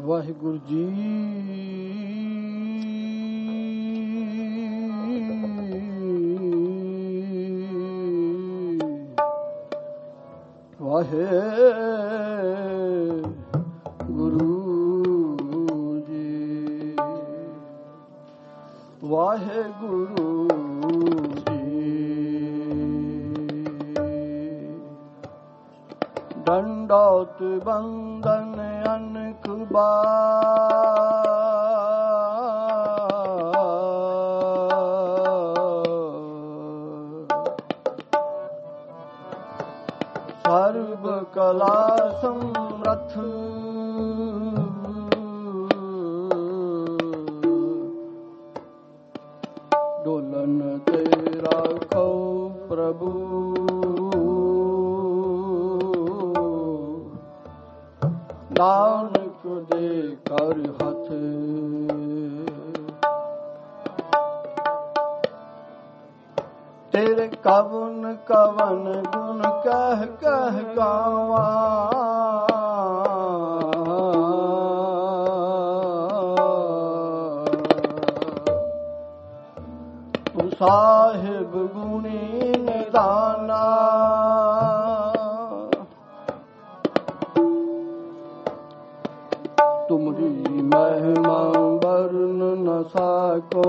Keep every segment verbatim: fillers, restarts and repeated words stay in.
ਵਾਹਿਗੁਰੂ ਜੀ। ਵਾਹਿਗੁਰੂ ਜੀ, ਵਾਹਿਗੁਰੂ ਜੀ। ਡੰਡੌਤ ਬੰਦਨ ਅਨਕ ਸਰਬ ਕਲਾ ਸਮਰਥ ਡੋਲਨ ਤੇ ਰਾਖੋ ਪ੍ਰਭੂ ਨਾਨਕ ਦੇ ਕਰ ਹੱਥ। ਤੇਰੇ ਕਵਨ ਕਵਨ ਗੁਣ ਕਹਿ ਕਹਿ ਗਾਵਾਂ, ਤੂੰ ਸਾਹਿਬ ਗੁਣੀ ਨਿਦਾਨਾ। ਤੁਮਰੀ ਮਹਿਮਾ ਵਰਨ ਨ ਸਾਕੋ,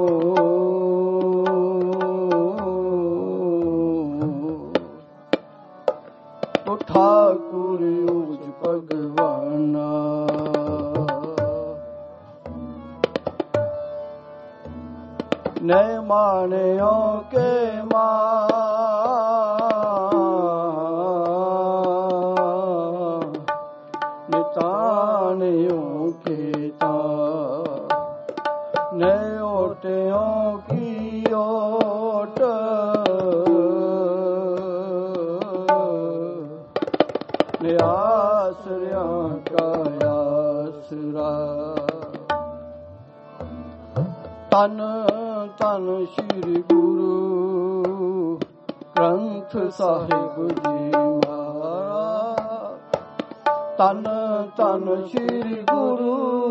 ਤੋ ਠਾਕੁਰ ਊਜ ਭਗਵਾਨਾ। ਨੈ ਮਾਣਿਓ ਕੇ ਮਾਂ ਨਿਤਾਣਿਓ ਕੇ ਤਾ, ਨੈ ਓਟਿਓ ਕੀ ਓਟ ਆਸਰਿਆਂ ਕਾ ਆਸਰਾ। ਤਨ ਤਨ ਸ੍ਰੀ ਗੁਰੂ ਗ੍ਰੰਥ ਸਾਹਿਬ ਜੀ ਮਹਾਰਾਜ। ਤਨ ਤਨ ਸ੍ਰੀ ਗੁਰੂ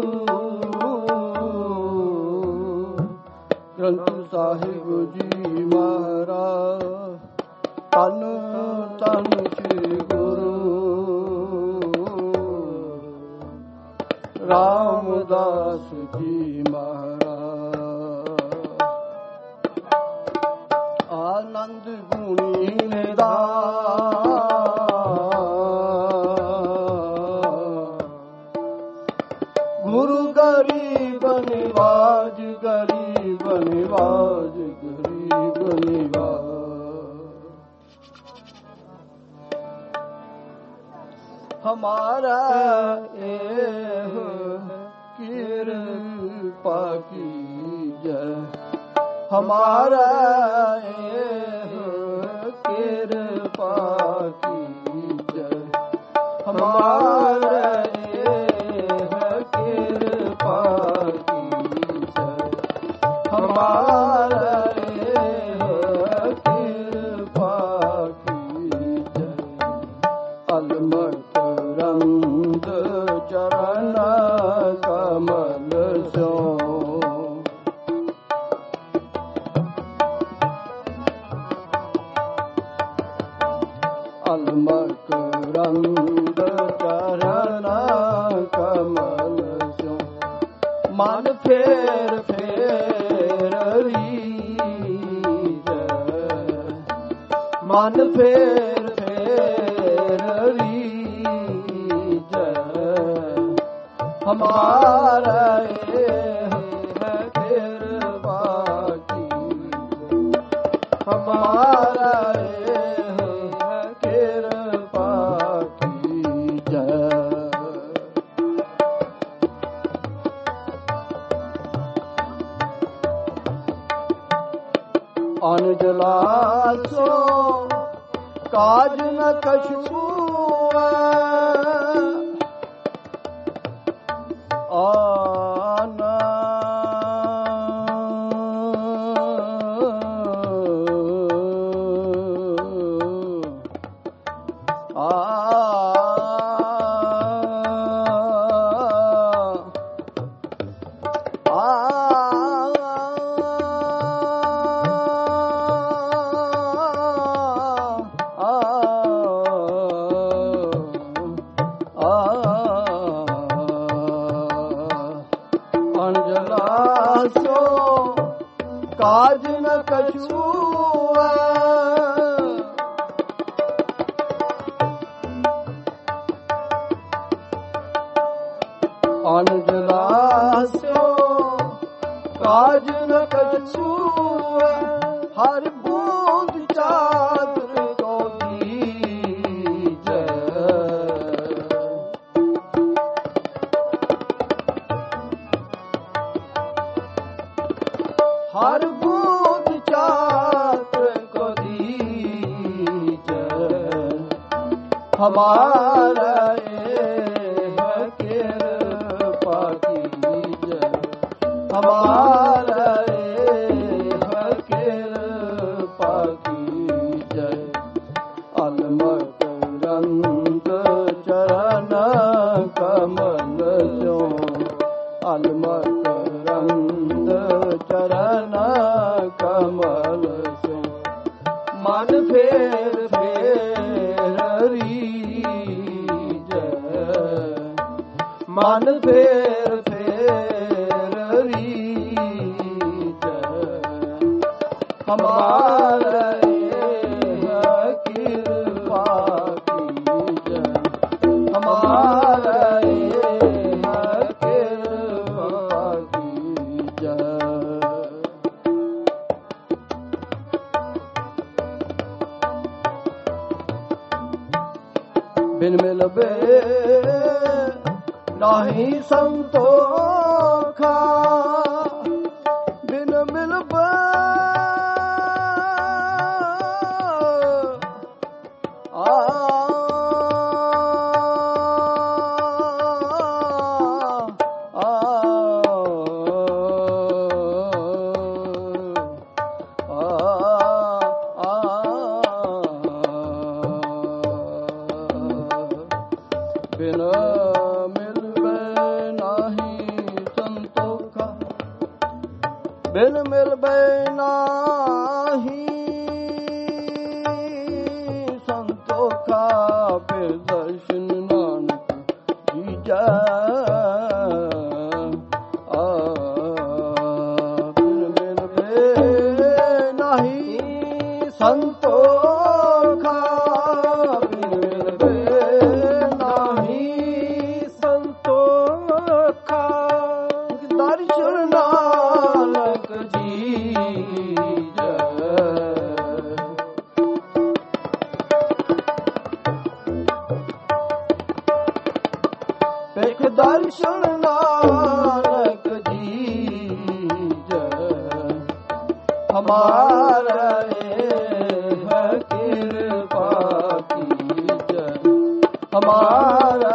ਗ੍ਰੰਥ ਸਾਹਿਬ ਜੀ ਮਹਾਰਾਜ। ਤਨ ਤਨ ਸ੍ਰੀ ਗੁਰੂ ਰਾਮਦਾਸ ਜੀ ਮਹਾਰਾਜ। ਆਨੰਦ ਗੁਣੀ ਨਿਦਾਨ, ਗੁਰੂ ਗਰੀਬ ਨਿਵਾਜ ਗਰੀਬ ਨਿਵਾਜ ਗਰੀਬ ਨਿਵਾਜ। ਹਮਾਰਾ ਇਹ ਕਿਰਪਾ ਕੀਜੈ, ਹਮਾਰਾ ਇਹ ਕਿਰਪਾ ਕੀਜੈ, ਹਮਾਰਾ ਇਹ ਕਿਰਪਾ ਕੀਜੈ, ਹਮਾਰਾ ਇਹ ਕਿਰਪਾ ਕੀਜੈ। ਅਲਮਤ ਰੰਗ ਚਰਨ ਕਮਲ ਸਿਉ, ਅਲਮਕ ਰੰਗ ਚਰਨ ਕਮਲ ਸਿਉ। ਮਨ ਫੇਰ ਫੇਰ ਰੀਜੈ, ਮਨ ਫੇਰ ਫੇਰ ਰੀਜੈ। ਹਮਾਰਾ ਇਹ ਕਿਰਪਾ ਕੀਜੈ, ਹਮਾਰਾ ਇਹ ਕਿਰਪਾ ਕੀਜੈ। ਅਨਜਲਾਸੋ ਕਾਜ ਨ ਕਛੂ ਆਨ ਆ ਅਨਜ ਲਾਸਿਓ ਕਾਜ ਨ ਕਛੂ ਹਰ ਬੂੰਦ ਚਾਦਰ ਕੋ ਦੀਜੈ ਹਰ ਬੂੰਦ ਚਾਦਰ ਕੋ ਦੀਜੈ ਹਮਾਰਾ ਇਹ ਕਿਰਪਾ ਕੀਜੈ ਹਮਾਰਾ ਇਹ ਕਿਰਪਾ ਕੀਜੈ ਅਲਮਤ ਰੰਗ ਚਰਨ ਕਮਲ ਸਿਓ ਅਲਮਤ ਰੰਗ ਚਰਨ ਕਮਲ ਸਿਓ ਮਨ ਫੇਰ ਫੇਰ ਰੀਜੈ ਮਨ ਫੇਰ ਫੇਰ ਰੀਜੈ ਹਮਾਰਾ ਇਹ ਕਿਰਪਾ ਕੀਜੈ ਹਮਾਰਾ ਇਹ ਕਿਰਪਾ ਕੀਜੈ ਬਿਨ ਮਿਲਬੇ ਨਾਹੀ ਸੰਤੋਖਾ ਬਿਨ ਮਿਲਬੇ ਆ ਬਿਨ ਮਿਲਬੇ ਨਾਹੀ ਸੰਤੋਖਾ ਬਿਨ ਮਿਲਬੇ ਨਾਹੀ ਸੰਤੋਖਾ ਬਿਨ ਦਰਸ਼ਨ ਨਾਨਕ ਜੀਜੈ ਆ ਬਿਨ ਮਿਲਬੇ ਨਾਹੀ ਸੰਤੋਖਾ ਬਿਨ ਮਿਲਬੇ ਦਰਸ਼ਨ ਨਾਨਕ ਜੀਜੈ ਵੇਖ ਦਰਸ਼ਨ ਨਾਨਕ ਜੀਜੈ ਹਮਾਰਾ ਇਹ ਕਿਰਪਾ ਕੀਜੈ ਹਮਾਰਾ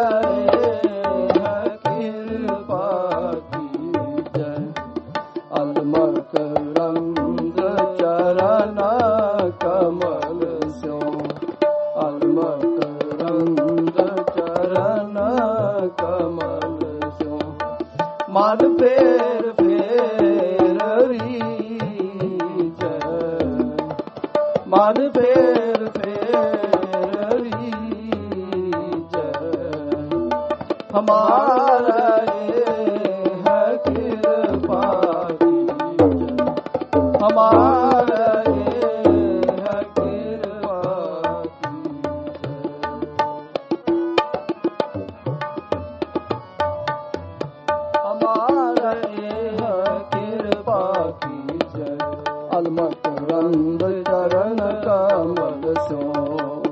ਅਲਮਕ ਰੰਗ ਚਰਨ ਕਮਲ ਸਿਓ ਅਲਮਕ ਰੰਗ ਚਰਨ ਕਮਲ ਸਿਓ ਮਨ ਫੇਰ ਫੇਰ ਰੀਜੈ ਮਨ ਫੇਰ ਫੇਰ ਰੀਜੈ ਹਮਾਰਾ ਇਹ ਕਿਰਪਾ ਹਮਾਰਾ ਇਹ ਕਿਰਪਾ ਹਮਾਰਾ ਇਹ ਕਿਰਪਾ ਕੀਜੈ ਅਲਮਤ ਰੰਗ ਚਰਨ ਕਮਲ ਸਿਓ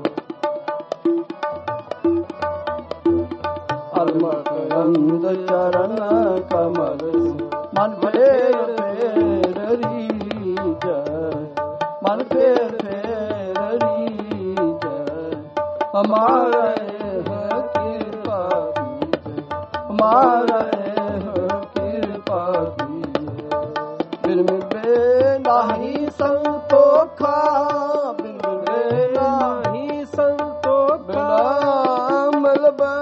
ਅਲਮਤ ਰੰਗ ਚਰਨ ਕਮਲ ਮਨ ਫੇਰ ਫੇਰ ਰੀਜੈ ਮਨ ਫੇਰ ਫੇਰ ਰੀਜੈ ਹਮਾਰਾ ਇਹ ਕਿਰਪਾ ਕੀਜੈ ਹਮਾਰਾ ਇਹ ਕਿਰਪਾ ਕੀਜੈ ਬਿਨ ਮਿਲਬੇ ਨਾਹੀ ਸੰਤੋਖਾ ਬਿਨ ਮਿਲਬੇ ਨਾਹੀ ਸੰਤੋਖਾ ਬਿਨ ਮਿਲਬੇ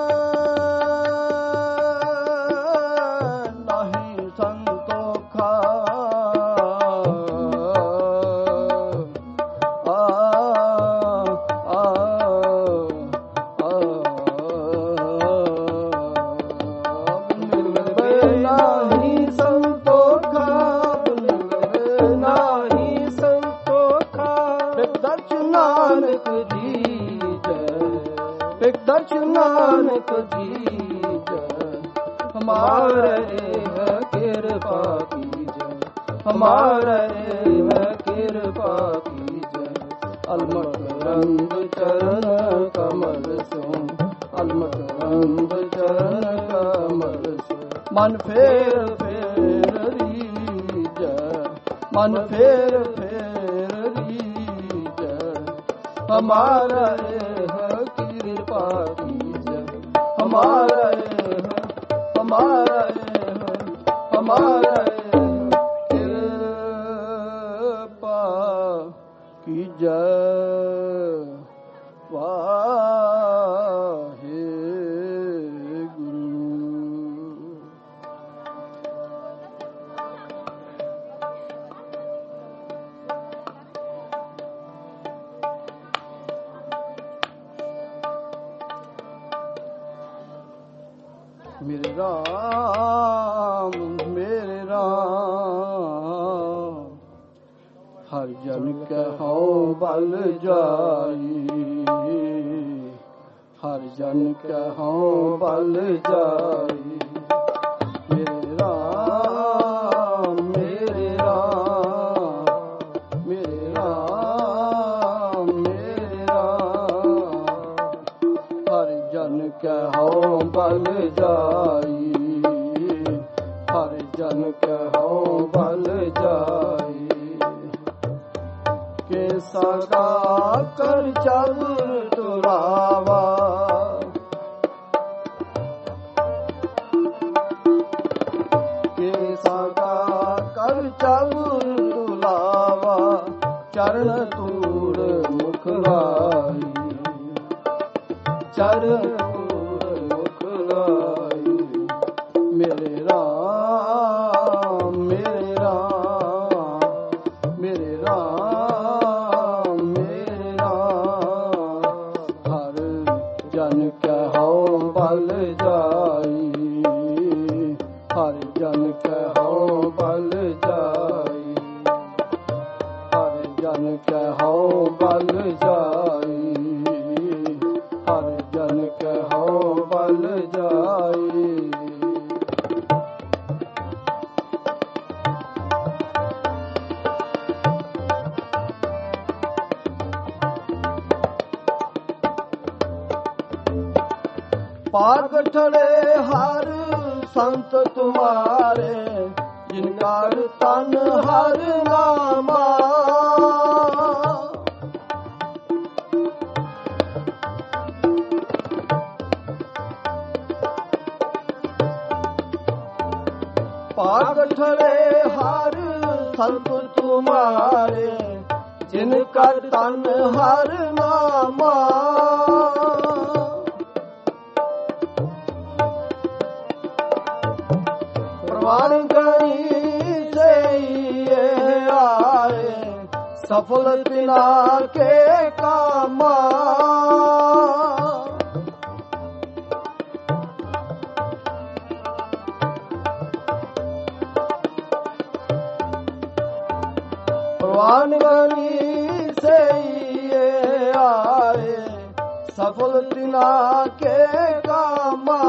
ਨਾਹੀ ਸੰਤੋਖਾ ਨਾਨਕ ਜੀਜੈ हमारे कृपा कीजय, हमारे कृपा कीजय। अलमट रंग चरण कमल सो, अलमट रंग चरण कमल सो। मन फेर फेर रीजय, मन फेर फेर रीजय। हमारा कृपा कीजय, हमारा हमारा हमारा कृपा कीजय। मेरे राम मेरे राम, हर जन कहो बल जाई, हर जन कहो बल जाई। मेरे राम मेरे राम, मेरे राम मेरे राम, हर जन कहो बल जाई, हर जन कहो बल जाई। के सदा कर चाबुर तुरावा, के सदा कर चाबुर तुलावा। चरण तूड़ मुख लाई, चरण मेरे राम मेरे राम, मेरे राम मेरे राम, हर जन कहो बल जाई, हर जन कहो बल जाई, हर जन कहो बल जाई, हर जन कहो बल जाई। पाग ठड़े हर संत तुम्हारे, जिनका तन हर नामा। पाग ठड़े हर संत तुम्हारे, जिनका तन हर नामा। प्रवान गणी से ये आए, सफल बिना के कामा। प्रवान गणी से ये आए, सफल बिना के कामा।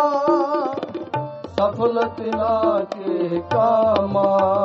सफल तिना के कामा,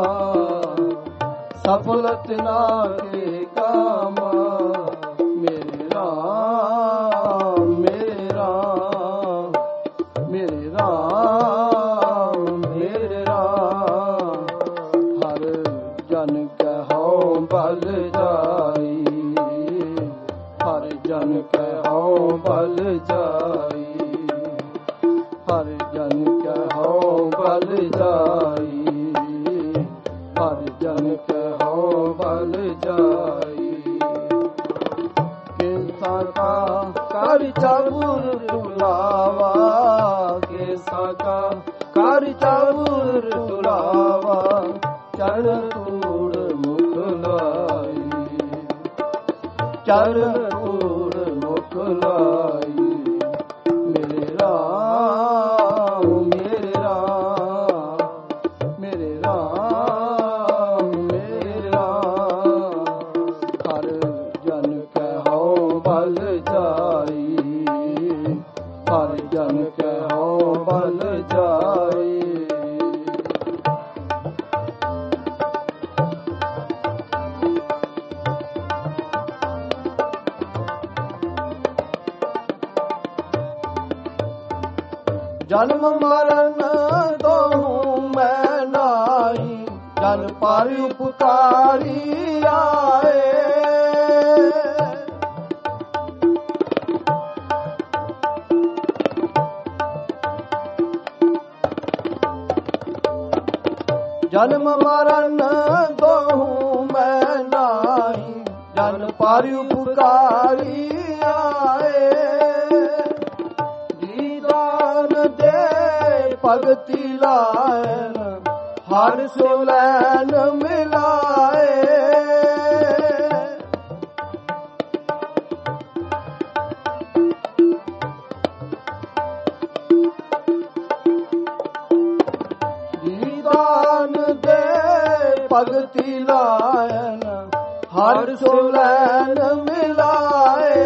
सफल तिना के कामा। मेरे राम मेरे राम, मेरे राम मेरे राम, हर जन कहो बल जाई, हर जन कहो बल जाई, हर जन कहो बल जाई, हर जन कहो बल जाई। कैसा का कर चाबुर तुलावा, कैसा का कर चाबुर तुलावा। चरण तूड़ मुख लाई, चरण तूड़ मुख लाई। मेरे राम मेरे राम, मेरे राम मेरे राम, हर जन कहो बल जाई, हर जन कहो बल जाई। ਜਨਮ ਮਰਨ ਦੋਹੂ ਮੈਂ ਨਾਹੀ, ਜਨ ਪਰ ਉਪਕਾਰੀ ਆਏ। ਜਨਮ ਮਰਨ ਦੋਹੂ ਮੈਂ ਨਾਹੀ, ਜਨ ਪਰ ਉਪਕਾਰੀ ਆਏ। ਜੀ ਦਾਨ ਦੇ ਭਗਤੀ ਲਾਇਨ, ਹਰਿ ਸੋ ਲੈਨ ਮਿਲਾਏ। ਜੀ ਦਾਨ ਦੇ ਭਗਤੀ ਲਾਇਨ, ਹਰਿ ਸੋ ਲੈਨ ਮਿਲਾਏ।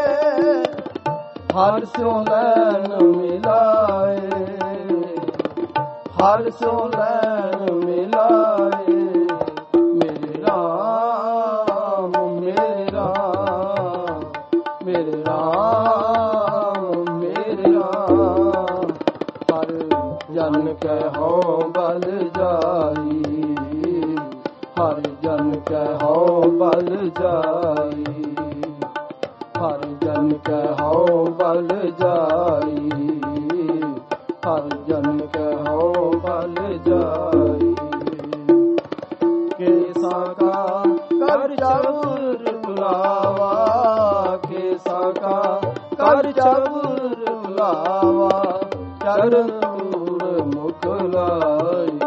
ਹਰਿ ਸੋ ਲੈਨ ਮਿਲਾਏ, ਹਰਿ ਸੋ ਲੈਨ ਮਿਲਾਏ। ਮੇਰੇ ਰਾਮ ਮੇਰੇ ਰਾਮ, ਮੇਰੇ ਰਾਮ ਮੇਰੇ ਰਾਮ। ਹਰ ਜਨ ਕੈ ਹਉ ਬਲ ਜਾਈ, ਹਰ ਜਨ ਕੈ ਹਉ ਬਲ ਜਾਈ। ਹਰ ਜਨ ਕੈ ਹਉ ਬਲ ਜਾਈ, ਹਰ ਜਨ ਕੈ ਹਉ ਬਲ ਜਾਈ। ਕੇਸਾ ਕਾ ਕਰ ਚਬੁਰ ਬੁਲਾਵਾ, ਕੇਸਾ ਕਾ ਕਰ ਚਬੁਰ ਬੁਲਾਵਾ। ਚਰਨ ਧੂੜ ਮੁਖ ਲਾਈ,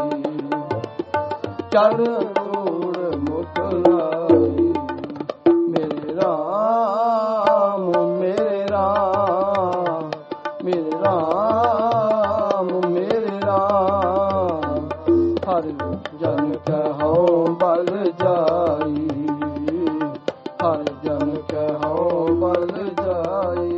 ਚਰਨ ਧੂੜ ਮੁਖ ਲਾਈ। ਮੇਰੇ ਰਾਮ ਮੇਰੇ ਰਾਮ, ਮੇਰੇ ਰਾਮ ਮੇਰੇ ਰਾਮ। ਹਰਿ ਜਨ ਕੈ ਹਉ ਬਲ ਜਾਈ, ਹਰਿ ਜਨ ਕੈ ਹਉ ਬਲ ਜਾਈ।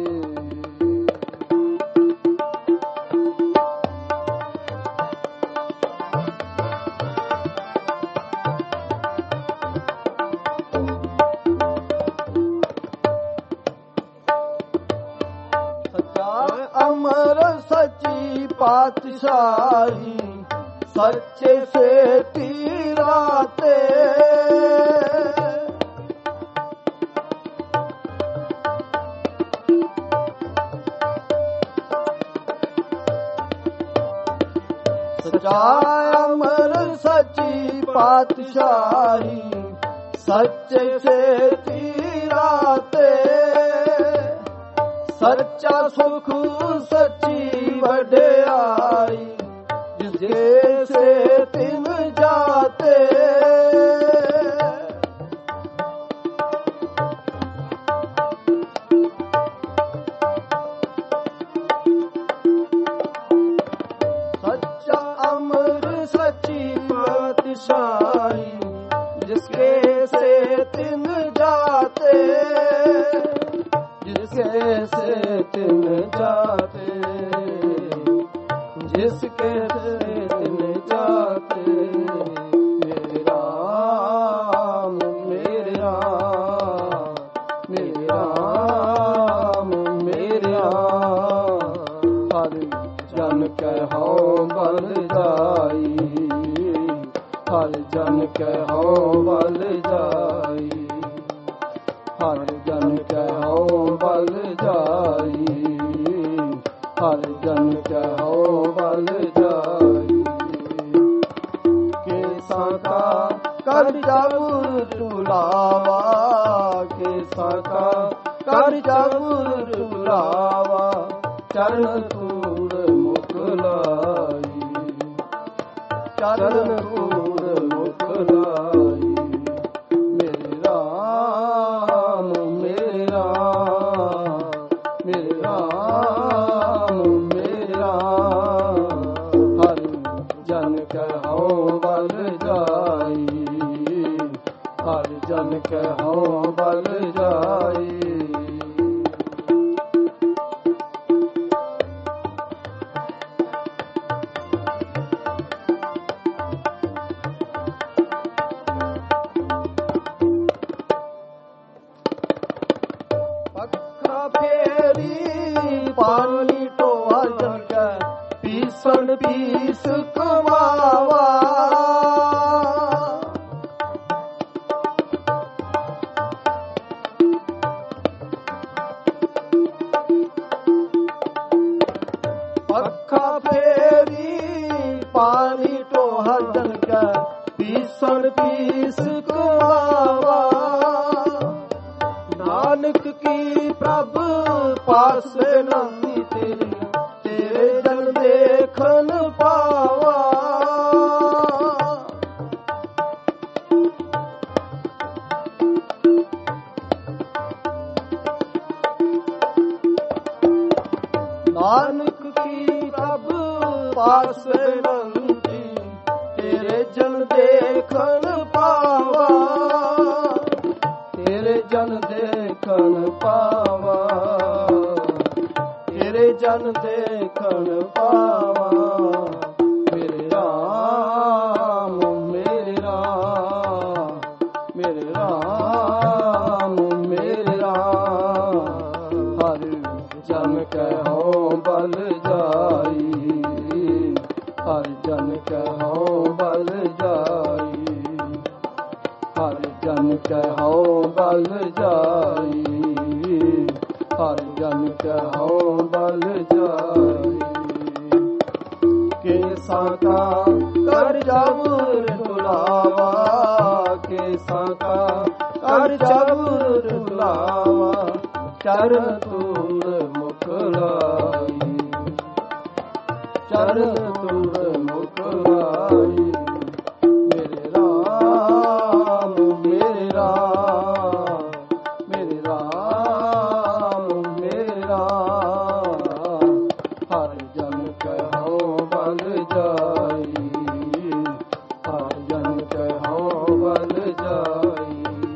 ਅਮਰ ਸੱਚੀ ਪਾਤਸ਼ਾਹੀ, ਸੱਚੇ ਸੇ ਤੀਰਾ ਤੇ। ਸੱਚਾ ਅਮਰ ਸੱਚੀ ਪਾਤਸ਼ਾਹੀ, ਸੱਚੇ ਸੇ ਤੀਰਾ ਤੇ। ਸੱਚਾ ਸੁਖ ਸੱਚੀ ਵਡਿਆਈ, ਜਿਸ ਸੇ ਤਿਨ ਜਾਤੇ। ਸੱਚਾ ਅਮਰ ਸੱਚੀ ਪਾਤਸ਼ਾਹੀ, ਜਿਸਕੇ ਸੇ ਤਿਨ ਜਾਤੇ। जिसके से तिन जाते, जिसके से तिन जाते। मेरे राम मेरे राम, मेरे राम मेरे राम। हरि जन कै हਉ बल जाई, हरि जन कै हਉ बल जाई। हर जन कै हਉ बल जाई, हर जन कै हਉ बल जाई। केसा का कर जबुर तुलावा, केसा का कर जबुर तुलावा। चरण धूड़ मुख लाई, चरण धूड़ मुख लाई। मेरे राम मेरे राम, मेरे राम मेरे राम। हर जन कै हਉ बल जाई, हर जन कै हਉ बल जाई। पानी टोआ जन कै फेरी पानी तो हजन का पीसन पीस कुआवा नानक की प्रभ पास नमी तेरी तेरे जन देखन पावा नानक की प्रभ पास नमी तेरे जन देखन पावा तेरे जन देखन पावा तेरे जन देखन पावा मेरे राम मेरे राम मेरे राम मेरे राम हर जन कहो बल जाई हर जन कहो बल जाई हर जन कहो बल जाई हर जन कहो बल जाई केसा का कर जबूर बुलावा केसा का कर जबूर बुलावा चरण तूर मुखलाई चरण तूर मुखलाई मेरे राम मेरे राम मेरे राम मेरे राम हर जन कहो बल जाई हर जन कहो बल जाई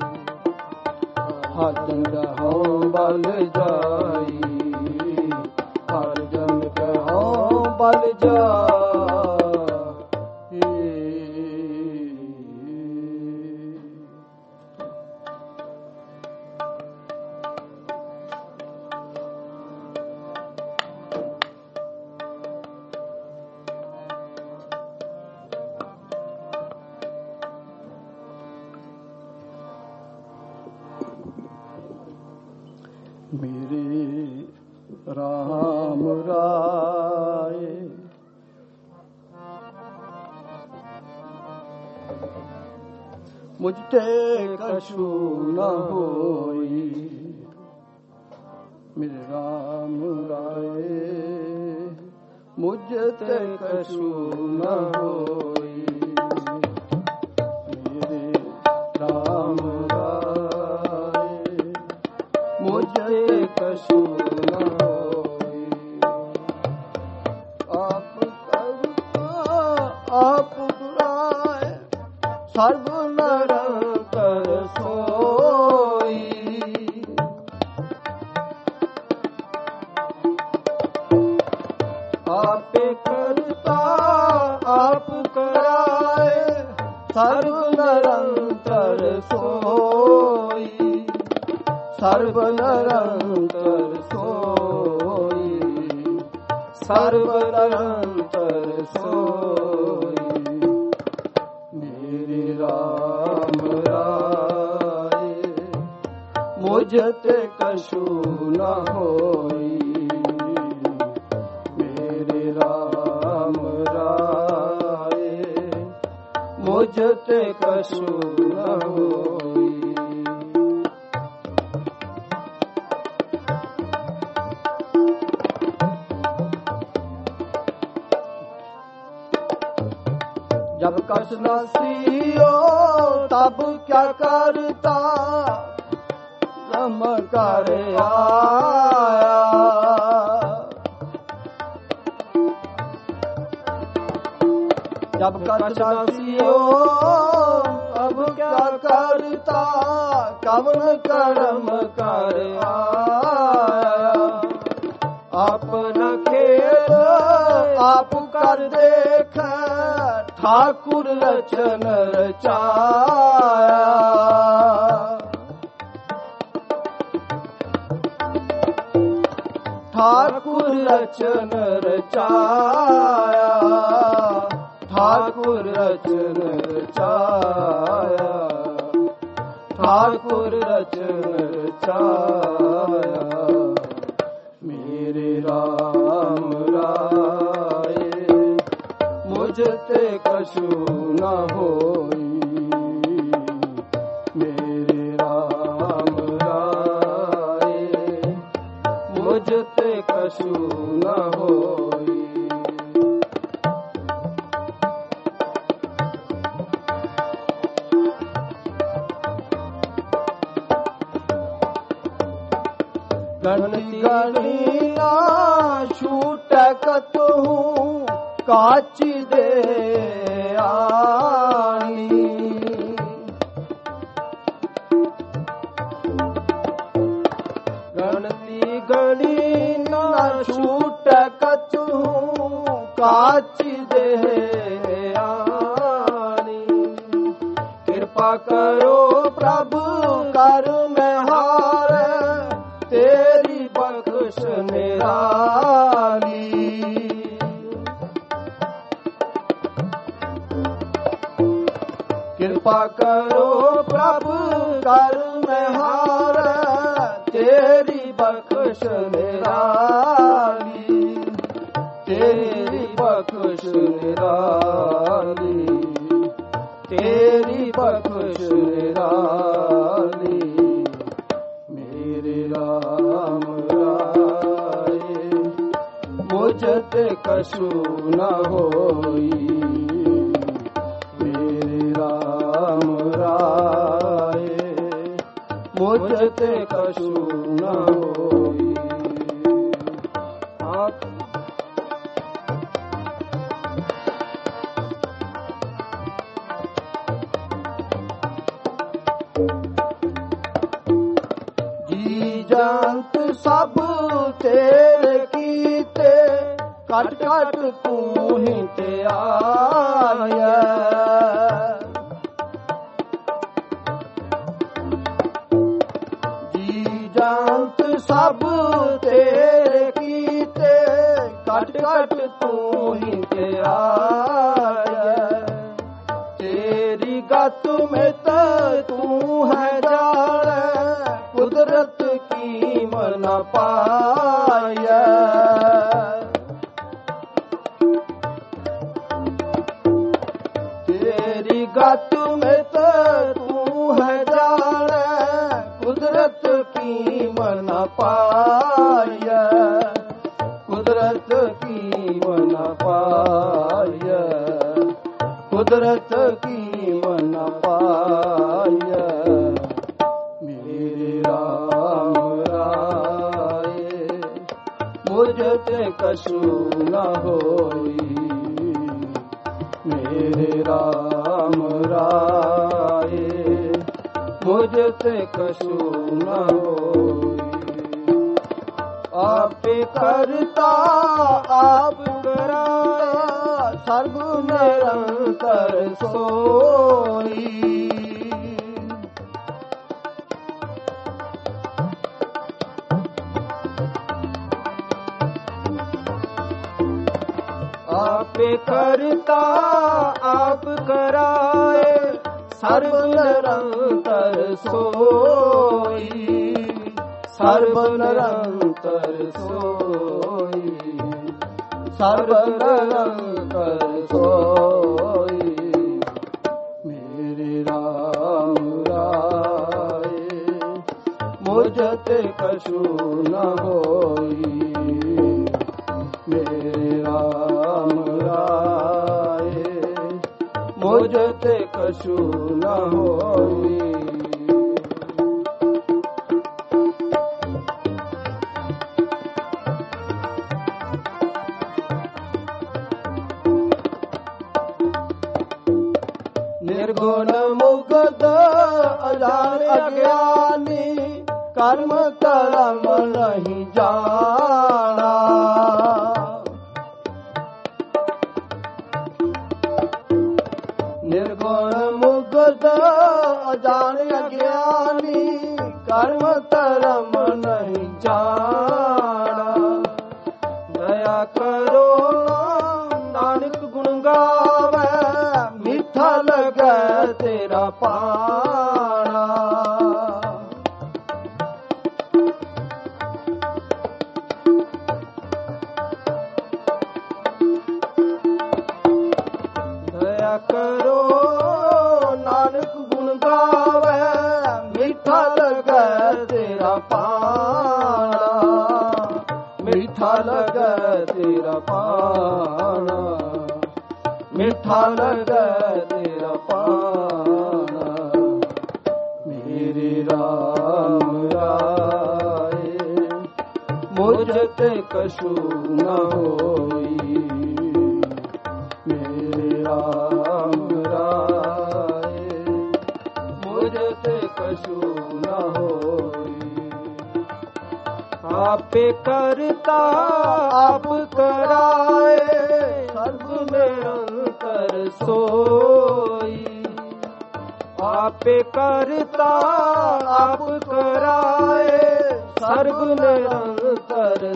हर जन कहो बल जाई हर जन कहो बल जाई मेरे राम राय मुझते कछु न होई मेरे राम राय मुझते कछु न होई मेरे राम मुझे कछु न होई आप करता आप बुराए सर्व निरंतर सोई आप करता आप कराए सर्व निरंतर सोई सर्व निरंतर सोई सर्व निरंतर सोई मेरे राम राय मुझते कछु न होई मेरे राम राय मुझते कछु न होई जब कस नसीओ तब क्या करता रम कर आया जब कस नसीओ तब क्या करता कवन कर्म कर आया अपना खेल आप कर देख ठाकुर रचन रचाया ठाकुर रचन रचाया ठाकुर रचन रचाया ठाकुर रचन रचाया मेरे राम राय कछु न होई। मेरे राम राय मुझ ते कछु न होई। गणति गणी ना छूटक तू काची दे आनी। गणति गणी ना छूटक तू काची दे आनी। कृपा करो प्रभु कर निहार तेरी बख्श निराली। कृपा करो प्रभु कर निहार तेरी बख्श निराली। तेरी बख्श निराली। तेरी बख्श निराली। मेरे राम राय मुझ ते कछु न होई। मेरे राम राय मुझ ते कछु न होई। आप जंत सब तेरे कीते कट कट तू ही ते आया। जी जंत सब तेरे कीते कट कट तू ही ते आया। तेरी गत में तो तू है जान कुदरत की मन पाया। तेरी गत में तो तू है जान कुदरत की मन पाया। कुदरत की मन पाया। कुदरत की मन पाया। मेरे राम राय मुझ ते कछु न होई। मेरे राम राय मुझ ते कछु न होई। आप करता आप कराया सर्व निरंतर सोई। आप करता आप कराए सर्व निरंतर सोई। सर्व निरंतर सोई। सर्व निरंतर सोई। मेरे राम राय मुझ ते कछु न होई। मेरे राम राय मुझ ते कछु न होई। निर्गुण मुग्ध अजान अज्ञानी कर्म कर्म नहीं जाना। निर्गुण मुग्ध अजान अज्ञानी कर्म कर्म नहीं जाना। दया करो नानक गुण गावे मीठा लगे तेरा पाना। दया ਕਰੋ ਨਾਨਕ ਗੁਣ ਗਾਵੇ ਮਿੱਠਾ ਲਗੈ ਤੇਰਾ ਪਾਣਾ ਮਿੱਠਾ ਲਗੈ ਤੇਰਾ ਪਾਣਾ ਮਿੱਠਾ ਲਗੈ ਤੇਰਾ ਪਾਣਾ ਮੇਰੇ ਰਾਮ ਰਾਏ ਮੁਝ ਤੇ ਕਛੂ ਨ ਹੋਈ ਮੇਰੇ ਰਾਮ ਰਾਏ ਮੁਝ ਤੇ ਕਛੂ ਨ ਹੋਈ ਆਪੇ ਕਰਤਾ ਆਪ ਕਰਾਏ ਸਰਬ ਨਿਰੰਤਰ ਸੋਈ ਆਪੇ ਕਰਤਾ ਆਪ ਕਰਾਏ ਸਰਬ ਨਿਰੰਤਰ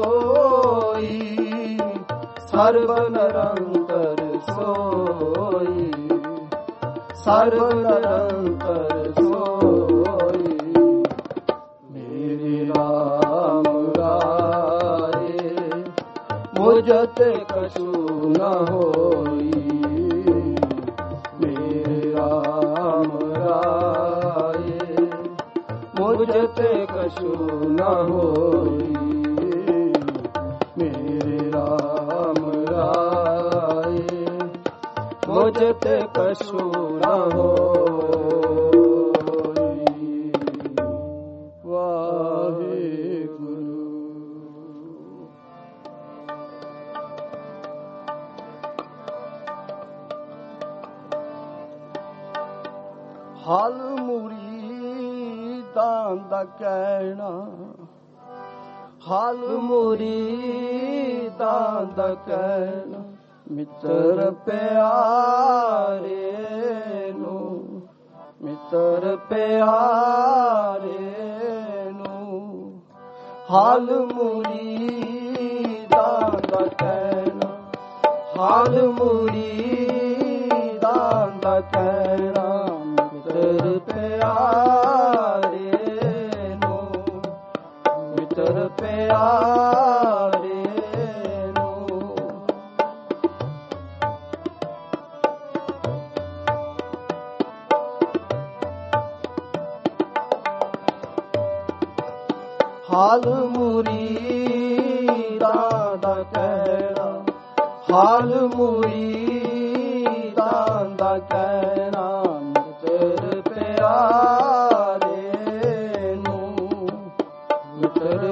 ਸੋਈ ਸਰਬ ਨਿਰੰਤਰ ਸੋਈ ਸਰਬ ਨਿਰੰਤਰ ਸੋਈ ਮੇਰੇ ਰਾਮ ਰਾਏ ਮੁਝ ਤੇ ਕਛੂ ਨ ਹੋਈ ਮੇਰੇ ਰਾਮ ਰਾਏ ਮੁਝ ਤੇ ਕਛੂ ਨ ਹੋਈ ਮੇਰੇ ਰਾਮ ਰਾਏ ਮੁਝ ਤੇ ਕਛੂ ਨ ਹੋਈ ਵਾਹਿਗੁਰੂ। ਹਲ ਮੁਰੀਦਾਂ ਦਾ ਕਹਿਣਾ ਹਲ ਮੁਰੀਦਾਂ ਦਾ ਕਹਿਣਾ ਮਿੱਤਰ ਪਿਆਰੇ ਨੂੰ ਮਿੱਤਰ ਪਿਆਰੇ ਨੂੰ ਹਲ ਮੁਰੀਦਾਂ ਦਾ ਕਹਿਣਾ ਹਲ ਮੁਰੀਦਾਂ ਦਾ ਕਹਿਣਾ ਮਿੱਤਰ ਪਿਆਰੇ ਨੂੰ ਮਿੱਤਰ ਪਿਆਰੇ ਨੂੰ ਹਾਲ ਮੁਰੀਦਾਂ ਦਾ ਕਹਿਣਾ ਹਾਲ ਮੁਰੀਦਾਂ ਦਾ ਕਹਿਣਾ ਮਿੱਤਰ ਪਿਆਰੇ ਨੂੰ ਮਿੱਤਰ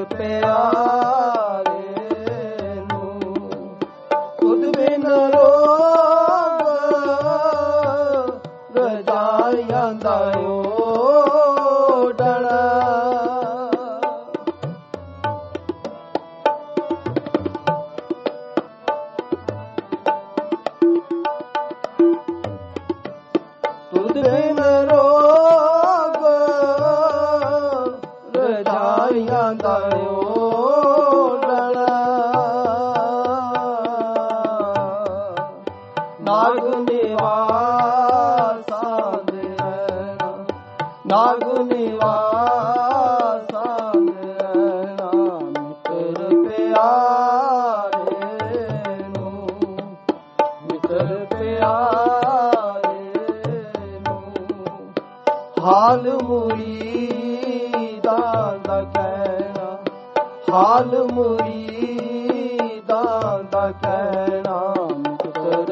ਪਿਆਰੇ ਨੂੰ ਖੁਦ ਬਿਨ ਰੋਗ ਰਜਾਈਆਂ ਦਾ ਓਡਣਾ ਖੁਦ ਬਿਨ ਰੋਗ ਰਜਾਈਆਂ ਦਾ ਓਡਣਾ ਨਾਗ ਨਿਵਾਸਾਂ ਦੇ ਰਹਿਣਾ ਨਾਗ ਨਿਵਾਸਾਂ ਦੇ ਰਹਿਣਾ ਮਿੱਤਰ ਪਿਆਰੇ ਨੂੰ ਮਿੱਤਰ ਪਿਆਰੇ ਨੂੰ ਹਾਲ ਮੁਰੀਦਾਂ ਦਾ ਕਹਿਣਾ ਹਾਲ ਮੁਰੀਦਾਂ ਦਾ ਕਹਿਣਾ ਮਿੱਤਰ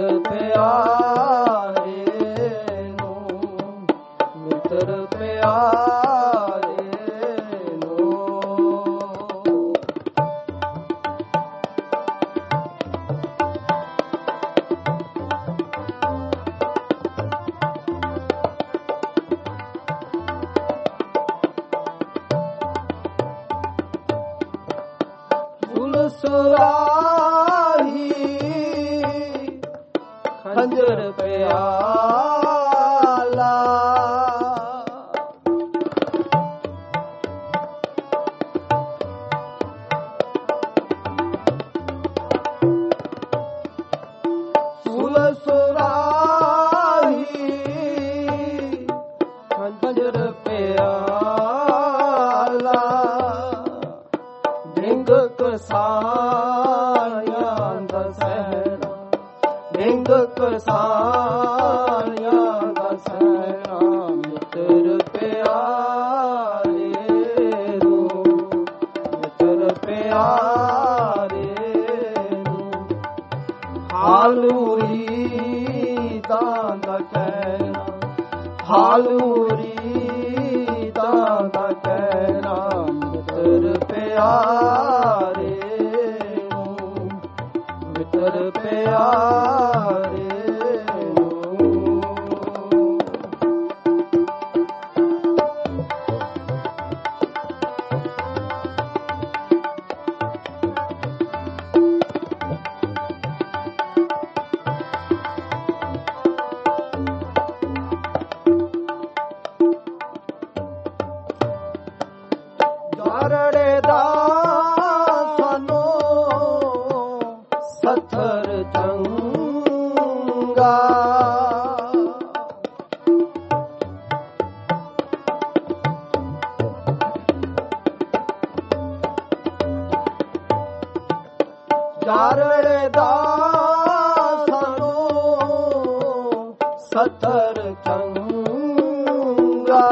ਪਿਆਰੇ ਨੂੰ ਮਿੱਤਰ ਪਿਆਰੇ ਨੂੰ ਸੁਰਾਹੀ ਖੰਜਰ ਪਿਆਲਾ ਸੁਲ ਸੁਰਾਹੀ ਖੰਜਰ ਪਿਆਲਾ ਡਿੰਗ ਕਸਾਈਆਂ ਦਾ ਸਹਿਰਾ ਡਿੰਗ ਕਸਾਈਆਂ ਹਾਲੂਰੀ ਦਾਦਾ ਕਹਿਣਾ, ਹਾਲੂਰੀ ਦਾਦਾ ਕਹਿਣਾ, ਮਿੱਤਰ ਪਿਆਰੇ ਨੂੰ, ਮਿੱਤਰ ਪਿਆਰੇ ਚਾਰੜੇ ਦਾ ਸਾਨੂੰ ਸਤਰ ਚੰਗਾ,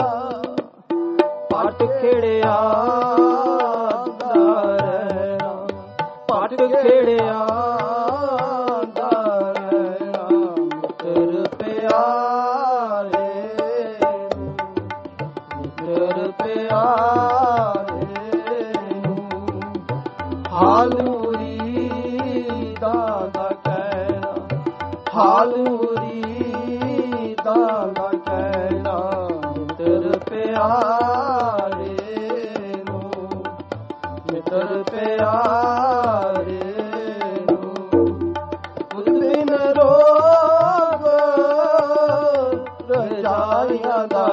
ਪਟ ਖੇੜਿਆ ਦਾ ਰਹਿਣਾ, ਪਟ ਖੇੜਿਆ ਦਾ ਰਹਿਣਾ, ਮਿੱਤਰ ਪਿਆਰੇ, ਮਿੱਤਰ ਪਿਆਰੇ ਨੂੰ, ਹਾਲੂਰੀ ਦਾਦਾ ਕਹਿਣਾ, ਹਾਲੂਰੀ ਦਾਦਾ ਕਹਿਣਾ, ਮਿੱਤਰ ਪਿਆਰੇ ਨੂੰ, ਮਿੱਤਰ ਪਿਆਰੇ ਨੂੰ, ਉਸ ਦਿਨ ਰੋਗ ਰਜਾਈਆਂ ਦਾ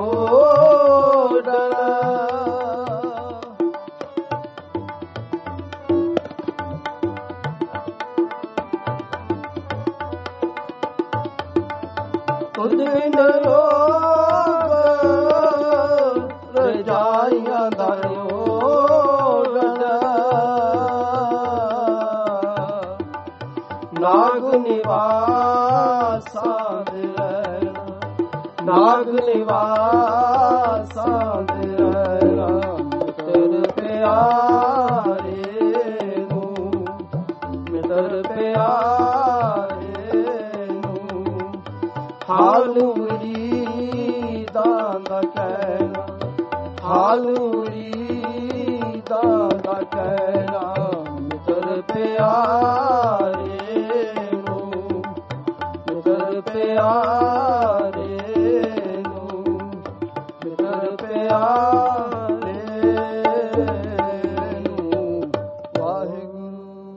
ਦਿਨ ਰੋਗ ਰਜਾਈਆਂ ਦਾ ਨਾਗ ਨਿਵਾਸਾਂ ਦੇ ਰਹਿਣਾ, ਨਾਗ ਨਿਵਾਸਾਂ ਦੇ ਰਹਿਣਾ, ਮਿੱਤਰ ਪਿਆਰੇ ਨੂੰ, ਮਿੱਤਰ ਪਿਆਰੇ ਨੂੰ, ਹਾਲੂਰੀ ਦਾਦਾ ਕਹਿਣਾ, ਹਾਲੂਰੀ ਦਾਦਾ ਕਹਿਣਾ, ਮਿੱਤਰ ਪਿਆਰੇ ਨੂੰ, ਮਿੱਤਰ ਪਿਆਰੇ ਨੂੰ, ਮਿੱਤਰ ਪਿਆਰੇ ਨੂੰ। ਵਾਹਿਗੁਰੂ।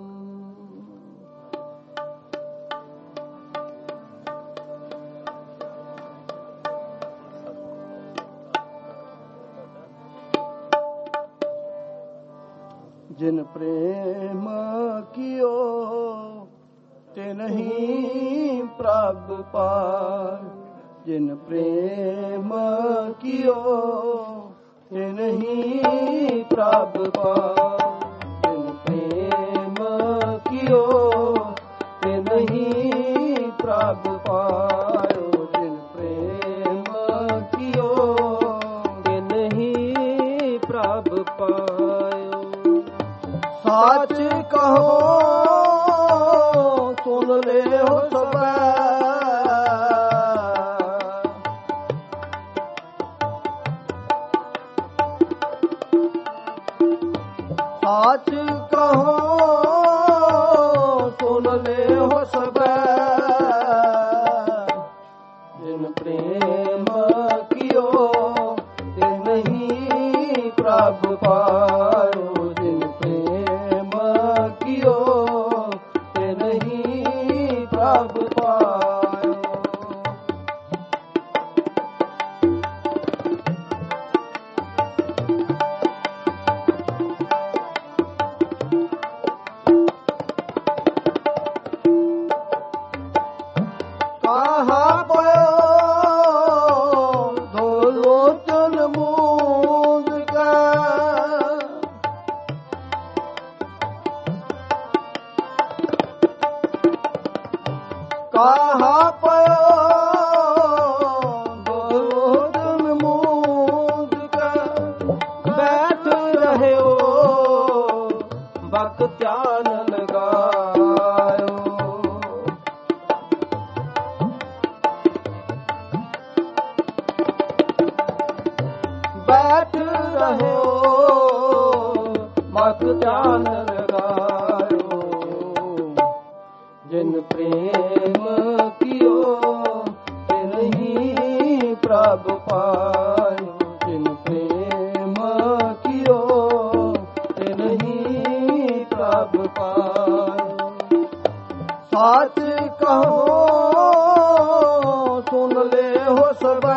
जिन प्रेम कियो ते नहीं प्रभ पार, जिन प्रेम कियो ते नहीं प्रभ पार, जिन प्रेम कियो ते नहीं प्रभ पायो, जिन प्रेम कियो ते नहीं प्रभ पायो। साच कहो सुन ले हो सबे, साच कहो सुन ले हो सबे, जिन प्रेम कियो ते नहीं प्रभ पायो, जिन प्रेम कियो ते नहीं प्रभ पायो। कहा पयो दो लोचन मूंद का, कहा पयो दो लोचन मूंद का, बैठ रहे हो बक ध्यान लगायो, ਧਿਆਨ ਲਗਾਇਓ। ਜਿਨ ਪ੍ਰੇਮ ਕੀਓ ਤਿਨਹੀ ਪ੍ਰਭ ਪਾਇਓ। ਜਿਨ ਪ੍ਰੇਮ ਕੀਓ ਤਿਨਹੀ ਪ੍ਰਭ ਪਾਇਓ। ਸਾਚ ਕਹੋ ਸੁਨ ਲੈਹੁ ਸਭੈ।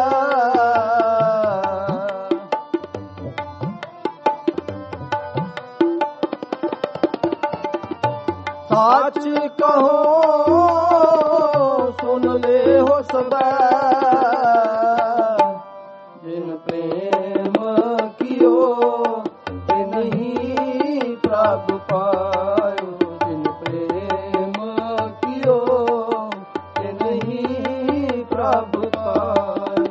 ਸਾਚ ਕਹੋ ਸੁਨ ਲੈਹੁ ਸਭੈ। ਜਿਨ ਪ੍ਰੇਮ ਕੀਓ ਤਿਨਹੀ ਪ੍ਰਭ ਪਾਇਓ। ਜਿਨ ਪ੍ਰੇਮ ਕੀਓ ਤਿਨਹੀ ਪ੍ਰਭ ਪਾਇਓ।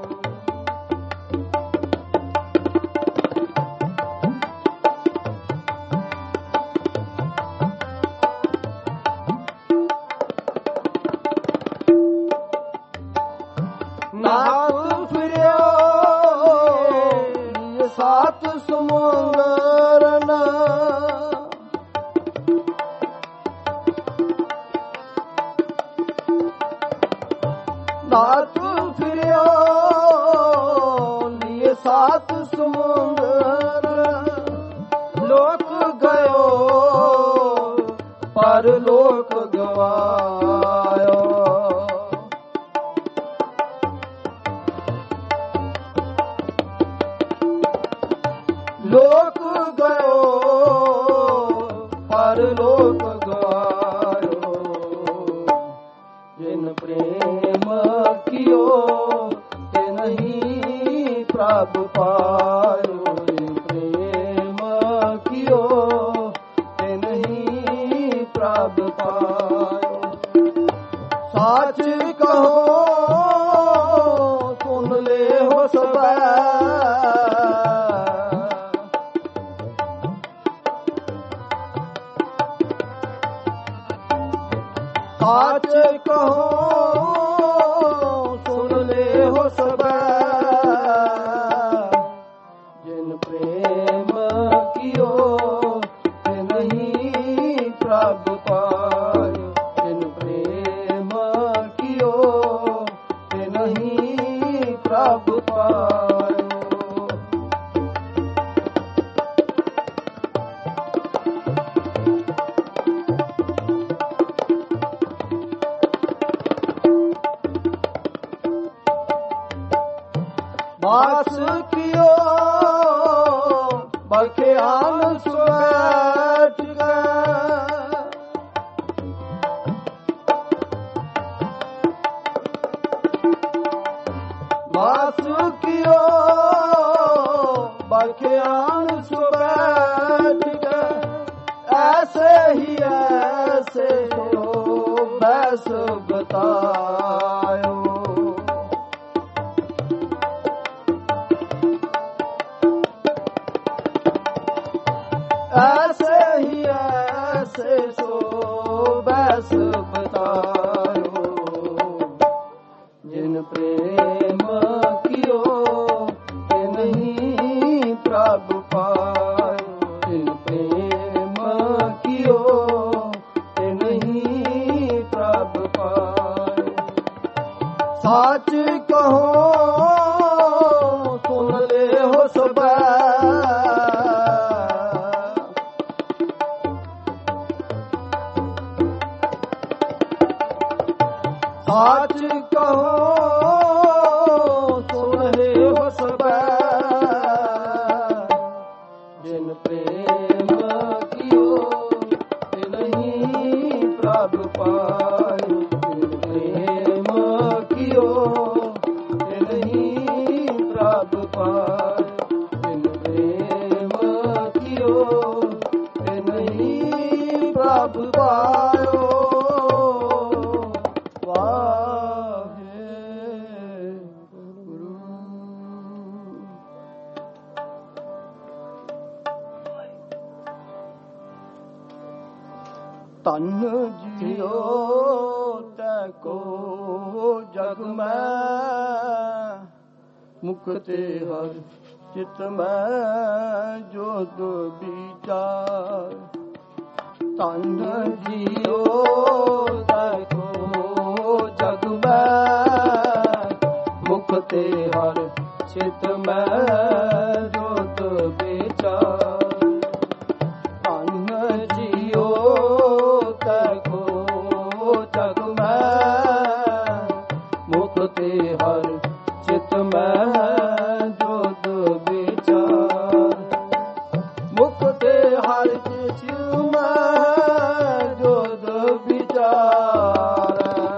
ਨਾਥ ਫਿਰਿਓ ਸਾਤ ਸਮੁੰਦਰਨ। ਨਾਥ ਫਿਰਿਓ ਲੀਏ ਸਾਤ ਸਮੁੰਦਰ। ਲੋਕ ਗਇਓ ਪਰ ਲੋਕ ਗਵਾਇਓ। ਲੋਕ ਗਇਓ ਪਰ ਲੋਕ ਗਵਾਇਓ। ਜਿਨ ਪ੍ਰੇਮ ਕੀਓ ਤਿਨਹੀ ਪ੍ਰਭ ਪਾਇਓ। ਜਿਨ ਪ੍ਰੇਮ ਕੀਓ ਤਿਨਹੀ ਪ੍ਰਭ ਪਾਇਓ। ਸਾਚ ਕਹੋ ਸੁਨ ਲੈਹੁ ਸਭੈ। ਸਾਚ ਕਹੋ ਸੁਨ ਲੈਹੁ ਸਭੈ। ਜਿਨ ਪ੍ਰੇਮ ਕੀਓ ਤਿਨਹੀ ਪ੍ਰਭ ਪਾਇਓ। ਜਿਨ ਪ੍ਰੇਮ ਕੀਓ ਤਿਨਹੀ ਪ੍ਰਭ ਪਾਇਓ। ਵਾਸ ਕੀਓ ਬਖਿਆਨ ਸੁਬੈਠ ਗਏ। ਵਾਸ ਕੀਓ ਬਖਿਆਨ ਸੁਬੈਠ ਗਏ। ਐਸੇ ਹੀ ਐਸੇ ਸੋ ਬੈਸ ਬਤਾਇਓ। ऐसे ही ऐसे सो बैस बतायो। जिन प्रेम कियो तिनहि प्रभ पायो। जिन प्रेम कियो तिनहि प्रभ पायो। साच कहो सुन लेहो सबै। साच कहो सुन लेहो सबै। जिन प्रेम कियो तिनहि प्रभ पायो। जिन प्रेम कियो तिनहि प्रभ पायो। जिन प्रेम कियो तिनहि प्रभ पायो। ਧਨ ਜਿਉ ਤੈ ਕੋ ਜਗ ਮੈਂ ਮੁਖ ਤੇ ਹਰ ਚਿਤ ਮੈਂ ਜੋਤ ਵਿਚਾਰੈ। ਵਿਚਾਰ। ਧਨ ਜੀਓ ਦੇਖੋ ਜਗ ਮੈਂ, ਮੁਖ ਤੇ ਹਰ ਚਿਤ ਮੈਂ ਜੋਤ ਵਿਚਾਰ। ਧਨ ਜੀਓ ਦੇਖੋ ਜਗ ਮੈਂ, ਮੁਖ ਤੇ ਹਰ ਚਿਤ ਮੈਂ ਜੋਤ ਵਿਚਾਰ। ਮੁਖ ਤੇ ਹਰ ਚਿਤ ਮੈਂ ਜੋਤ ਵਿਚਾਰ।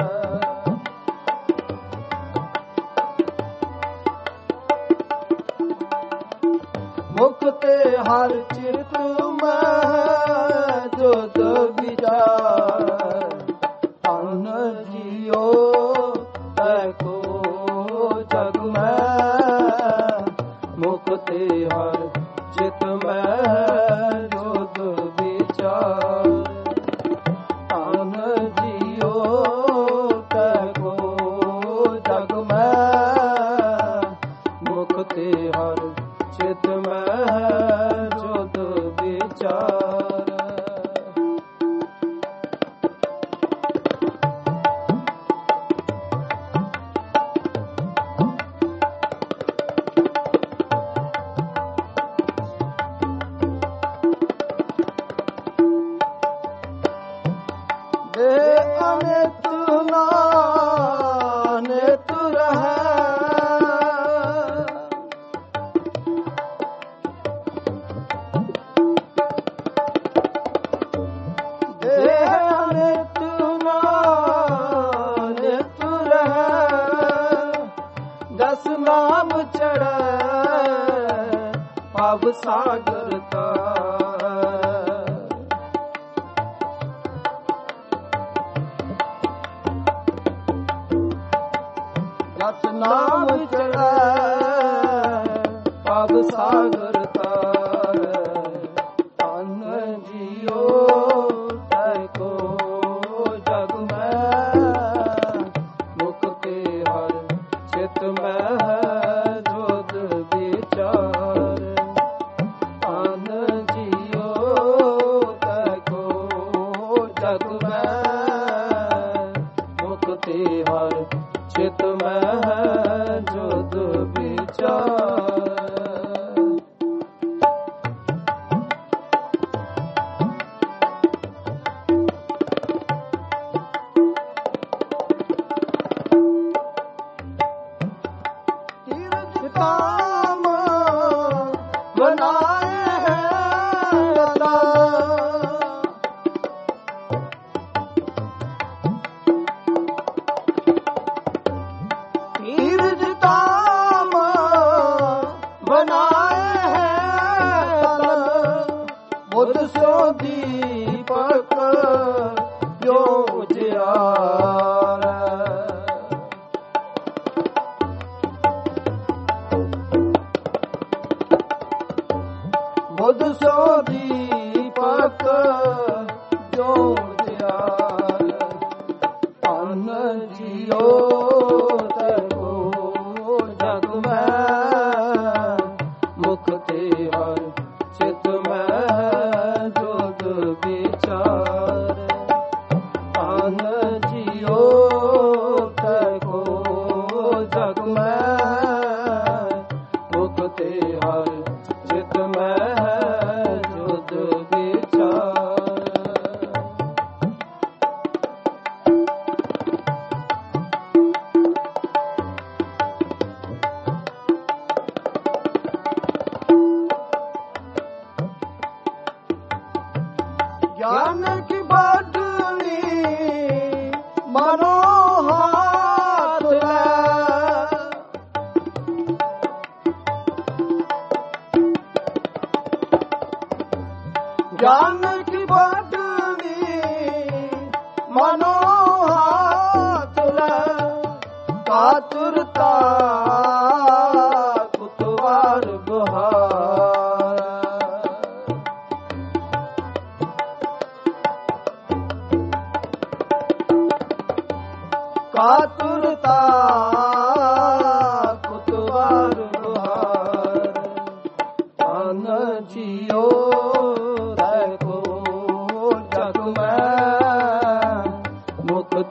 ਮੁਖ ਤੇ ਹਰ ਚਿਤ ਮੈਂ ਜੋਤ ਵਿਚਾਰ। ਧਨ ਜੀਓ ਦੇਖੋ ਜਗ ਮੈਂ, ਮੁਖ ਤੇ ਹਰ ਚਿਤ ਮੈਂ ਜੋਤ ਵਿਚਾਰ। ਧਨ ਜੀਓ ਦੇਖੋ ਜਗ ਮੈਂ, ਮੁਖ ਤੇ ਹਰ ਚਿਤ ਮੈਂ ਜੋਤ ਵਿਚਾਰ। ਅਨਿਤ ਨਾਨਿਤ ਰਹੈ, ਦੇਹ ਅਨਿਤ ਨਾਨਿਤ ਰਹੈ। ਦਸ ਨਾਮ ਚੜ੍ਹੈ ਭਵ ਸਾਗਰ ਤਾਰ। ਦਸ ਨਾਮ ਚੜ੍ਹੈ ਭਵ ਸਾਗਰ ਤਾਰ। ਧਨ ਜੀਓ ਦੇਖੋ ਜਗ ਮੈਂ, ਮੁਖ ਤੇ ਹਰ ਚਿਤ ਮੈਂ ਜੋਤ ਵਿਚਾਰ। ਧਨ ਜੀਓ ਦੇਖੋ ਜਗ ਮੈਂ, ਮੁਖ ਤੇ ਹਰ ਚਿਤ ਮੈਂ ਜੋਤ ਵਿਚਾਰ। ਤੀਰਥ ਧਾਮ ਬਣਾਏ ਹੈ ਅਤਾ, ਤੀਰਥ ਧਾਮ ਬਣਾਏ ਹੈ ਤਨ। ਬੁੱਧ ਸੋ ਦੀਪਕ ਜੋ ਉਜਿਆਰ। ਬੁੱਧ ਸੋ ਦੀਪਕ ਜੋ ਉਜਿਆਰ। ਧਨ ਜੀਓ ਦੇਖੋ ਜਗ ਮੈਂ, ਮੁਖ ਤੇ ਹਰ ਚਿਤ ਮੈਂ ਜੋਤ ਵਿਚਾਰ। ਧਨ ਜੀਓ ਦੇਖੋ ਜਗ ਮੈਂ, ਮੁਖ ਤੇ ਹਰ ਚਿਤ ਮੈਂ ਜੋਤ ਵਿਚਾਰ। ਗਿਆਨ ਕੀ ਬਾਦਲੀ ਮਨੋ ਹਾਥ ਲੈ। ਗਿਆਨ ਕੀ ਬਾਦਲੀ ਮਨੋ ਹਾਥ ਲੈ। ਕਾਤੁਰਤਾ ਕੁਤਵਾਰ ਬਹਾਰ। ਕਾਤੁਰਤਾ ਕੁਤਵਾਰ ਬਹਾਰ। ਧਨ ਜੀਓ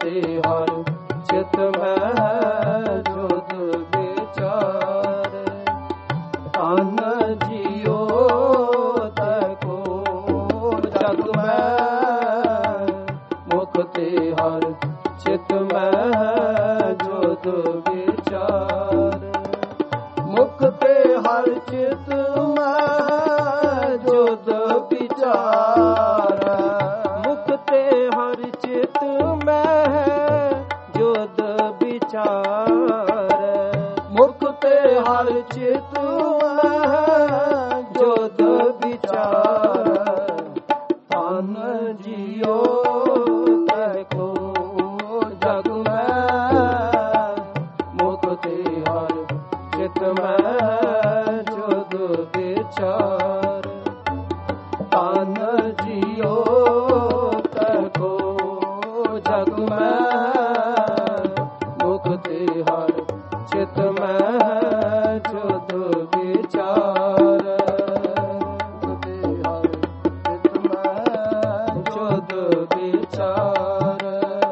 ਤੇ ਹਰ ਚਿਤ ਮਹਿ ਜੁਦ ਵਿਚਾਰ। ਧਨ ਜੀਓ ਤੈ ਕੋ ਜਗ ਮੈਂ ਮੁਖ ਤੇ ਹਰ ਚਿਤ ਮਹਿ ਜੁਦ ਵਿਚਾਰ। ਮੁਖ ਤੇ ਹਰ ਚਿਤ ਮਹਿ ਜੁਦ ਵਿਚਾਰ। ਮੁਖ ਤੇ ਹਰ ਚਿਤ ਮਹਿ ਜੁਦ ਵਿਚਾਰ। ਮੁਖ ਤੇ ਹਰ ਚਿਤ ਮਹਿ ਜੁਦ ਵਿਚਾਰ। ਧਨ ਜੀਓ ਤੈ ਕੋ ਜਗ ਮੈਂ ਮੁਖ ਤੇ ਹਰ ਚਿਤ ਮਹਿ ਜੁਦ ਵਿਚਾਰ। ਧਨ ਜੀਓ ਤੈ ਕੋ ਜਗ ਮੈਂ ਮੁਖ ਤੇ ਹਰ ਚਿਤ ਮਹਿ ਜੁਦ ਵਿਚਾਰ। ਤੇ ਹਰ ਚਿਤ ਮਹਿ ਜੁਦ ਵਿਚਾਰ।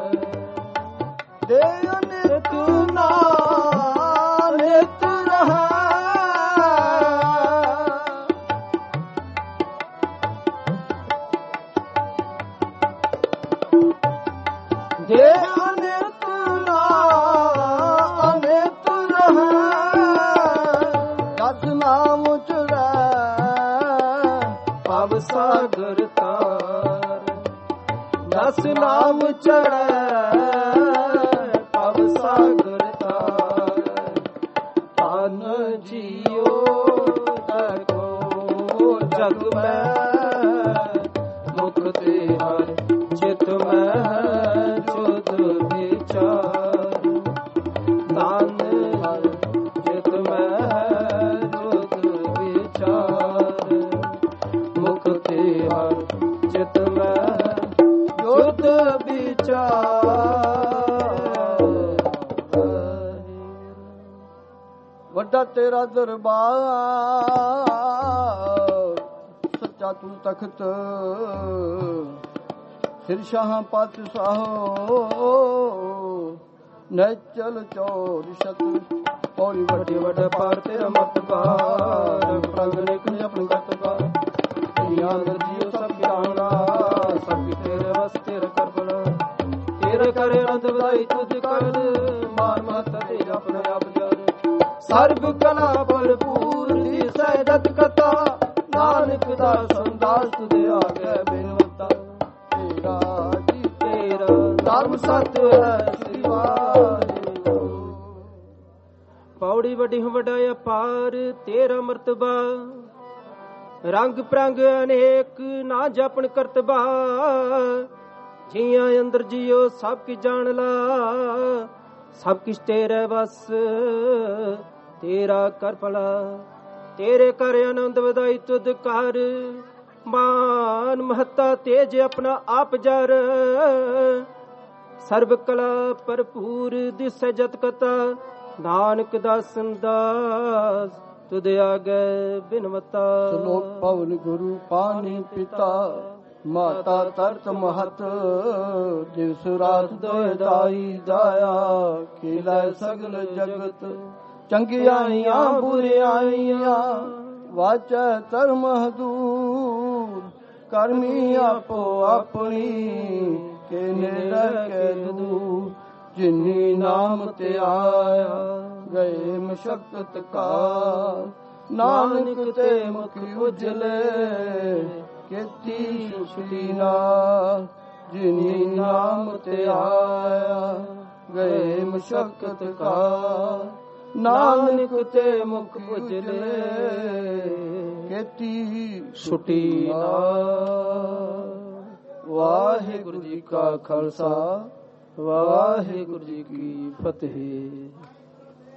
ਦੇ ਨਿਤ ਨਾਮ ਨਿਤ ਰਹੈ। ਦੇ ਅਨਿਤ ਨਾਮ ਅਨਿਤ ਰਹੈ। ਦਸ ਨਾਮ ਚੜੈ ਭਵ ਸਾਗਰ ਤਾਰ। ਦਸ ਨਾਮ ਚੜੈ ਭਵ ਸਾਗਰ ਤਾਰ। ਧਨ ਜੀਓ ਤੈ ਕੋ ਜਗ ਮੈਂ ਮੁਖ ਤੇ ਹਰ ਚਿਤ ਮਹਿ ਜੁਦ ਵਿਚਾਰ। ਧਨ ਹਰ ਚਿਤ ਮਹਿ ਜੁਦ ਵਿਚਾਰ। ਮੁਖ ਤੇ ਹਰ ਚਿਤ ਮਹਿ ਜੁਦ ਵਿਚਾਰ। ਵੱਡਾ ਤੇਰਾ ਦਰਬਾਰ ਸੱਚਾ ਤੂੰ ਤਖਤ। ਫਿਰ ਸ਼ਾਹਾਂ ਪਾਤਸ਼ਾਹੋ ਨੈਚਲ ਚੌਰ ਸ਼ਤ। ਪੌੜੀ ਵੱਡੀ ਵੱਡਾ ਪਾਰ ਤੇਰਾ ਮਤਬਾਰ। ਪ੍ਰੰਗ ਨਿਕਲ ਆਪਣੀ ਗਤਬਾਰ। ਦੁਨੀਆ ਅੰਦਰ ਜੀਵ ਸਭ ਗਿਆਨਾ ਸਭ ਤੇਰੇ ਵਸ ਤੇਰੇ ਕਰ ਬਣਾ। ਤੇਰੇ ਕਰੇ ਅਨੰਦ ਵਧਾਈ ਤੁਧ ਕਰ। ਮਾਨ ਮਹਤ ਤੇ ਆਪਣੇ ਆਪ ਜਰ। ਸਰਬ ਕਲਾ ਭਰਪੂਰ ਦੀ ਸਹਿਦਤ ਕਥਾ। ਨਾਨਕ ਦਾ ਸੰਦਾਸ ਤੁਧ ਆਗੇ ਬਿਨਵਤਾ। ਤੇਰਾ ਜੀ ਤੇਰਾ ਧਰਮ ਸਤ ਹੈ ਸ੍ਰੀ ਵਾਹਿਗੁਰੂ। ਪੌੜੀ ਵੱਡੀ ਵੱਡਾ ਅਪਾਰ ਤੇਰਾ ਮਰਤਬਾ। ਰੰਗ ਪ੍ਰੰਗ ਅਨੇਕ ਨਾ ਜਾਪਣ ਕਰਤਬਾ। ਜੀਆਂ ਅੰਦਰ ਜੀਓ ਸਭ ਕੀ ਜਾਣ ਲਾ। ਸਭ ਕਿਛ ਤੇਰੇ ਬਸ ਤੇਰਾ ਕਰ ਭਲਾ। ਤੇਰੇ ਕਰ ਆਨੰਦ ਵਧਾਈ ਤੁਧ ਕਰ। ਮਾਨ ਮਹੱਤਾ ਤੇਜ ਆਪਣਾ ਆਪ ਜਰ। ਸਰਬ ਕਲਾ ਭਰਪੂਰ ਦਿਸੈ ਜਤ ਕਤਾ। ਨਾਨਕ ਦਾ ਸੰਦਾਸ ਤੁਧ ਆਗੇ ਬਿਨਵਤਾ। ਸ਼ਲੋਕ ਪਵਨ ਗੁਰੂ ਪਾਣੀ ਪਿਤਾ। ਮਾਤਾ ਤਰਤ ਮਹਤ ਦਿਵਸ ਰਾਤ ਦੋਇ ਦਾਇਆ। ਖੇਲਾ ਸਗਲ ਜਗਤ ਚੰਗਿਆਈਆਂ ਬੁਰਿਆਈਆਂ। ਵਾਚੈ ਧਰਮ ਹਦੂਰ ਕਰਮੀ ਆਪੋ ਆਪਣੀ। ਕੇ ਨੇੜੇ ਕੇ ਦੂਰ ਜਿਨੀ ਨਾਮ ਤੇ ਆਇਆ। ਗਏ ਮਸ਼ਕਤ ਕਾ ਨਾਨਕ ਤੇ ਮੁਖ ਉਜਲੇ। ਕੀਤੀ ਸੁਖੀ ਨਾ ਜਿਨੀ ਨਾਮ ਤੇ ਆਇਆ। ਗਏ ਮਸ਼ਕਤ ਕਾ ਨਾਨਕ ਤੇ ਮੁਖ ਉਜਲੇ। ਕੀਤੀ ਛੁਟੀ ਨਾ। ਵਾਹਿਗੁਰੂ ਜੀ ਕਾ ਖਾਲਸਾ ਵਾਹਿਗੁਰੂ ਜੀ ਕੀ ਫਤਿਹ।